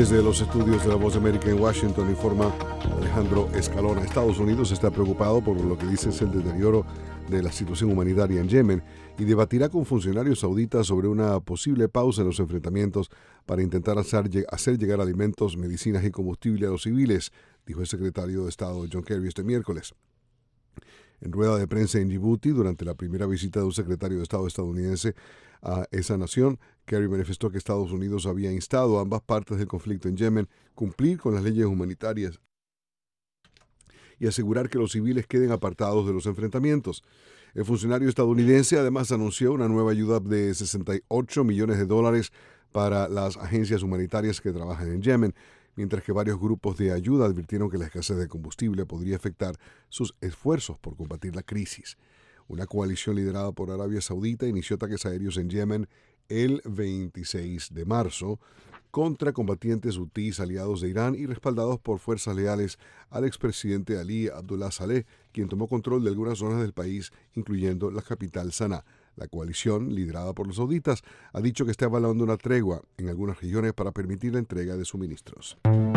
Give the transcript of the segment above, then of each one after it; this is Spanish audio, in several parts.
Desde los estudios de La Voz de América en Washington, informa Alejandro Escalona. Estados Unidos está preocupado por lo que dice es el deterioro de la situación humanitaria en Yemen y debatirá con funcionarios sauditas sobre una posible pausa en los enfrentamientos para intentar hacer llegar alimentos, medicinas y combustible a los civiles, dijo el secretario de Estado John Kerry este miércoles. En rueda de prensa en Djibouti, durante la primera visita de un secretario de Estado estadounidense a esa nación, Kerry manifestó que Estados Unidos había instado a ambas partes del conflicto en Yemen cumplir con las leyes humanitarias y asegurar que los civiles queden apartados de los enfrentamientos. El funcionario estadounidense además anunció una nueva ayuda de $68 millones para las agencias humanitarias que trabajan en Yemen, mientras que varios grupos de ayuda advirtieron que la escasez de combustible podría afectar sus esfuerzos por combatir la crisis. Una coalición liderada por Arabia Saudita inició ataques aéreos en Yemen el 26 de marzo contra combatientes hutíes aliados de Irán y respaldados por fuerzas leales al expresidente Ali Abdullah Saleh, quien tomó control de algunas zonas del país, incluyendo la capital Saná. La coalición, liderada por los sauditas, ha dicho que está evaluando una tregua en algunas regiones para permitir la entrega de suministros.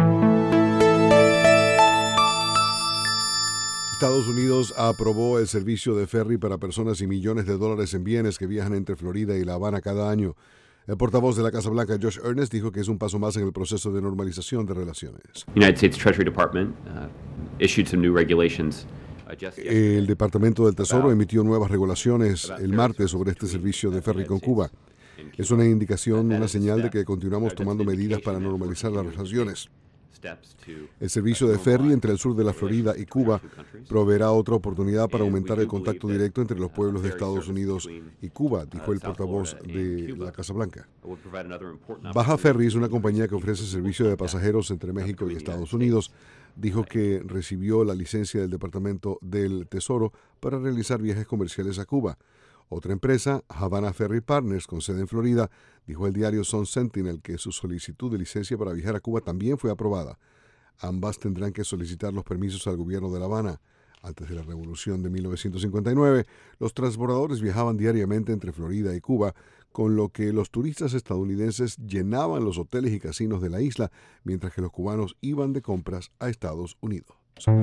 Estados Unidos aprobó el servicio de ferry para personas y millones de dólares en bienes que viajan entre Florida y La Habana cada año. El portavoz de la Casa Blanca, Josh Earnest, dijo que es un paso más en el proceso de normalización de relaciones. United States Treasury Department issued some new regulations. El Departamento del Tesoro emitió nuevas regulaciones el martes sobre este servicio de ferry con Cuba. Es una indicación, una señal de que continuamos tomando medidas para normalizar las relaciones. El servicio de ferry entre el sur de la Florida y Cuba proveerá otra oportunidad para aumentar el contacto directo entre los pueblos de Estados Unidos y Cuba, dijo el portavoz de la Casa Blanca. Baja Ferry es una compañía que ofrece servicio de pasajeros entre México y Estados Unidos. Dijo que recibió la licencia del Departamento del Tesoro para realizar viajes comerciales a Cuba. Otra empresa, Havana Ferry Partners, con sede en Florida, dijo al diario Sun Sentinel que su solicitud de licencia para viajar a Cuba también fue aprobada. Ambas tendrán que solicitar los permisos al gobierno de La Habana. Antes de la revolución de 1959, los transbordadores viajaban diariamente entre Florida y Cuba, con lo que los turistas estadounidenses llenaban los hoteles y casinos de la isla, mientras que los cubanos iban de compras a Estados Unidos.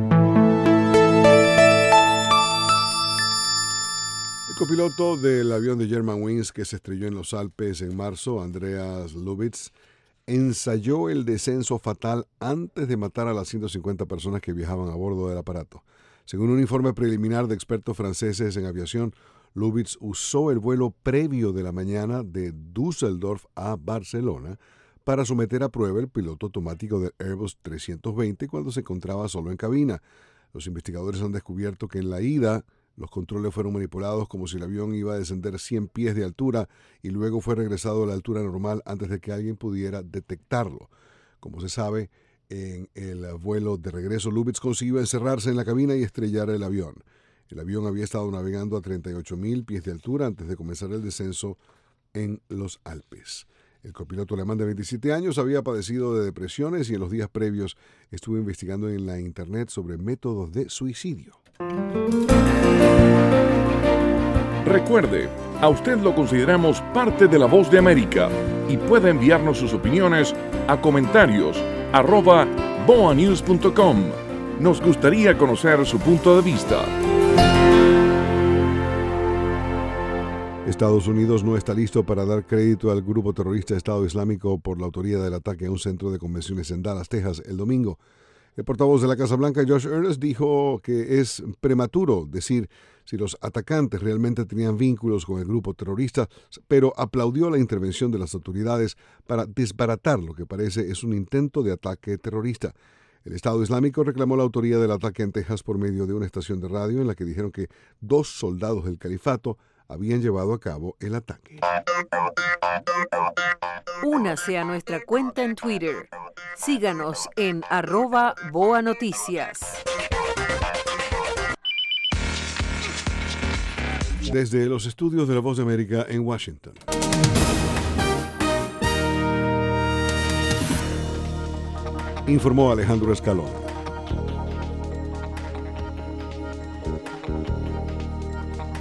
El copiloto del avión de Germanwings que se estrelló en los Alpes en marzo, Andreas Lubitz, ensayó el descenso fatal antes de matar a las 150 personas que viajaban a bordo del aparato. Según un informe preliminar de expertos franceses en aviación, Lubitz usó el vuelo previo de la mañana de Düsseldorf a Barcelona para someter a prueba el piloto automático del Airbus 320 cuando se encontraba solo en cabina. Los investigadores han descubierto que en la ida los controles fueron manipulados como si el avión iba a descender 100 pies de altura y luego fue regresado a la altura normal antes de que alguien pudiera detectarlo. Como se sabe, en el vuelo de regreso, Lubitz consiguió encerrarse en la cabina y estrellar el avión. El avión había estado navegando a 38.000 pies de altura antes de comenzar el descenso en los Alpes. El copiloto alemán de 27 años había padecido de depresiones y en los días previos estuvo investigando en la internet sobre métodos de suicidio. Recuerde, a usted lo consideramos parte de La Voz de América y puede enviarnos sus opiniones a comentarios@boanews.com. Nos gustaría conocer su punto de vista. Estados Unidos no está listo para dar crédito al grupo terrorista Estado Islámico por la autoría del ataque a un centro de convenciones en Dallas, Texas, el domingo. El portavoz de la Casa Blanca, Josh Earnest, dijo que es prematuro decir si los atacantes realmente tenían vínculos con el grupo terrorista, pero aplaudió la intervención de las autoridades para desbaratar lo que parece es un intento de ataque terrorista. El Estado Islámico reclamó la autoría del ataque en Texas por medio de una estación de radio en la que dijeron que 2 soldados del califato habían llevado a cabo el ataque. Únase a nuestra cuenta en Twitter. Síganos en @BoaNoticias. Desde los estudios de La Voz de América en Washington. Informó Alejandro Escalona.